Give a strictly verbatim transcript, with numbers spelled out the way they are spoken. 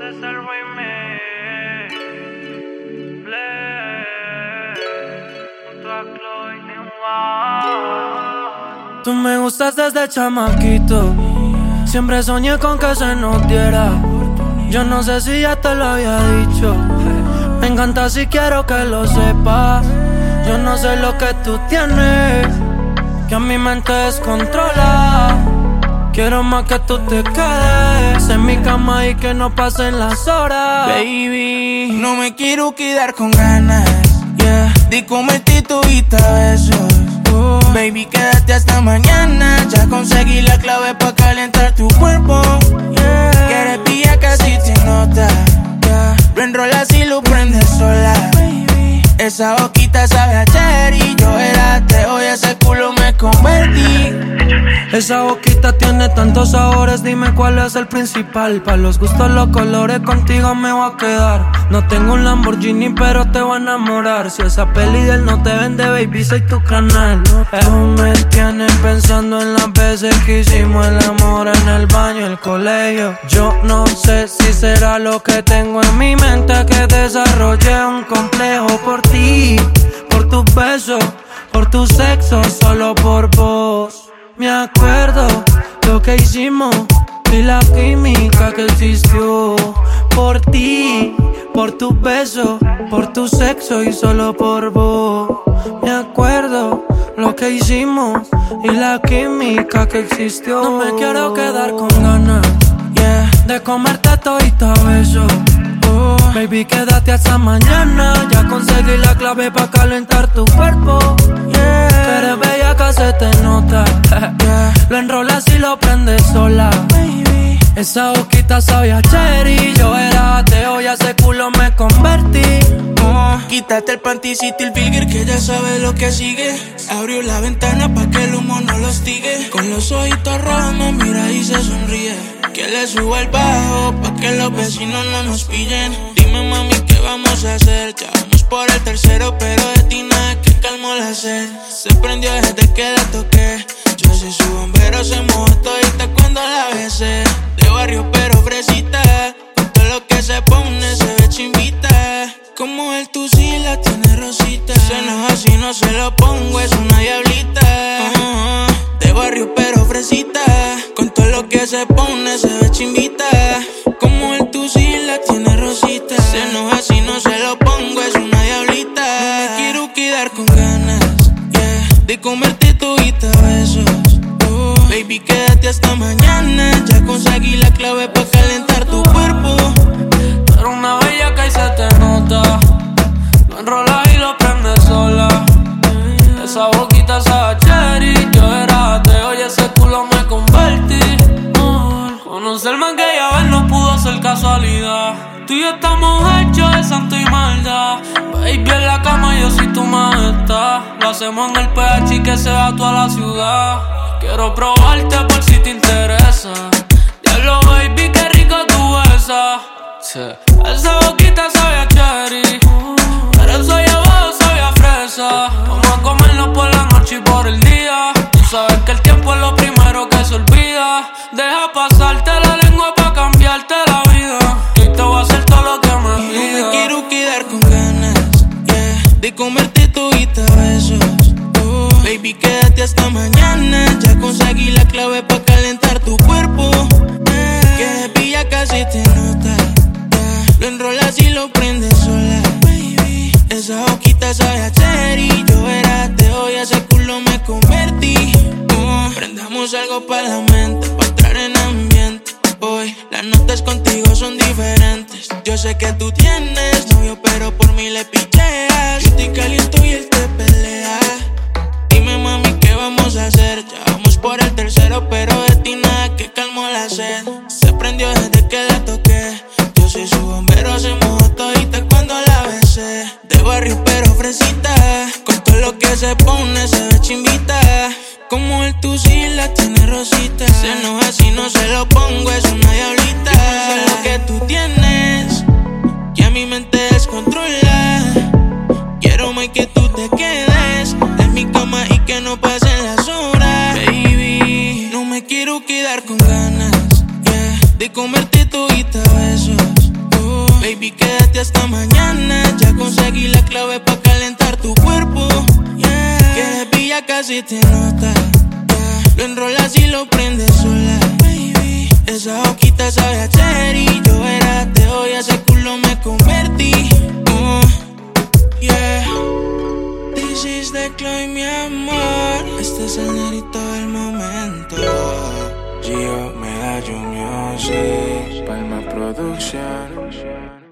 es el remix. Junto a Chloe Newell. Tú me gustas desde chamaquito. Siempre soñé con que se nos diera. Yo no sé si ya te lo había dicho. Me encanta si quiero que lo sepas. Yo no sé lo que tú tienes, que a mi mente descontrola. Quiero más que tú te quedes en mi cama y que no pasen las horas. Baby, no me quiero quedar con ganas, yeah, de comerte todita besos. uh, Baby, quédate hasta mañana. Ya conseguí la clave pa' calentar tu cuerpo, yeah. Que eres pilla casi te nota, yeah. Lo enrolas y lo prendes sola, baby. Esa boquita sabe a cherry. Yo era ateo y ese culo me convertí. Esa boquita tiene tantos sabores, dime cuál es el principal. Pa' los gustos, los colores, contigo me voy a quedar. No tengo un Lamborghini, pero te voy a enamorar. Si esa peli del no te vende, baby, soy tu canal. Tú me tienes pensando en las veces que hicimos el amor en el baño, el colegio. Yo no sé si será lo que tengo en mi mente, que desarrollé un complejo por ti, por tus besos, por tu sexo, solo por vos. Me acuerdo lo que hicimos y la química que existió. Por ti, por tus besos, por tu sexo y solo por vos. Me acuerdo lo que hicimos y la química que existió. No me quiero quedar con ganas, yeah, de comerte todita a besos. Oh, baby, quédate hasta mañana. Ya conseguí la clave pa' calentar tu cuerpo, yeah. Que eres bella que se te nota, yeah. Lo enrolas y lo prendes sola, baby. Esa boquita sabe a cherry. Yo era ateo y a ese culo me convertí. oh, Quítate el panticito y el filger, que ya sabe lo que sigue. Abrió la ventana pa' que el humo no lo hostigue. Con los ojitos rojos me mira y se sonríe. Que le suba el bajo pa' que los vecinos no nos pillen. Dime, mami, ¿qué vamos a hacer? Ya vamos por el tercero, pero de ti nada que calmó la sed. Se prendió desde que la toqué. Yo soy su bombero, se mojó todita cuando la besé. De barrio pero fresita, con todo lo que se pone se ve chimbita. Como el tu sí la tiene rosita. Se enoja si no se lo pongo, es una diablita. uh-huh. De barrio pero fresita, con todo lo que se pone se ve chimbita. Como el tu sí la tiene rosita. Se enoja si no se lo pongo, es una diablita. No me quiero quedar con ganas, yeah, de comerte todita besos. oh, Baby, quédate hasta mañana. Ya conseguí la clave pa' calentar tu cuerpo. Pero una bella que ahí se te nota. Lo enrolas y lo prendes sola. Esa boquita sabe a cherry. Yo era ateo y ese culo me convertí. Conocerme aquella vez no pudo ser casualidad. Tú y yo estamos hechos de santo y maldad. Baby, en la cama yo soy tu majestad. Lo hacemos en el P H y que se vea toda la ciudad. Quiero probarte por si te interesa. Diablo, baby, qué rico tú besas. Sí. Esa boquita sabe a cherry, pero eso allá abajo sabe a fresa. Vamos a comernos por la noche y por el día. Tú sabes que el tiempo es lo primero que se olvida. Deja pasarte la lengua pa' cambiarte la vida. Y te voy a hacer todo lo que me pidas. No me quiero quedar con ganas, yeah, de comerte todita besos. oh, Baby, quédate hasta mañana. Ya conseguí la clave pa' calentar tu cuerpo, yeah. Que de pilla casi te nota, yeah. Lo enrolas y lo prendes sola, baby. Esa boquita sabe a cherry. Yo era ateo y a ese culo me convertí. oh, Prendamos algo pa' la mente, pa' entrar en ambiente. Hoy las notas contigo son diferentes. Yo sé que tú tienes novio, pero por mí le picheas. Yo te caliento y él te pelea. Dime, mami, ¿qué vamos a hacer? Ya vamos por el tercero, pero de ti nada que calmó la sed. Se prendió desde que la toqué. Yo soy su bombero, se mojó todita cuando la besé. De barrio pero fresita, con todo lo que se pone se ve chimbita. Como el tu sí la tiene rosita. Se enoja si no se lo pongo, es una diablita. Yo no sé lo que tú tienes, que a mi mente descontrola. Quiero más que tú te quedes en mi cama y que no pasen las horas. Baby, no me quiero quedar con ganas, yeah, de comerte ya casi te nota. Yeah. Lo enrolas y lo prendes sola. Baby, esa boquita sabe a cherry. Yo era ateo y a ese culo me convertí. Uh, yeah. This is the climb, mi amor. Este es el nerito del momento. Gio, Medallo Music, Palma Producción.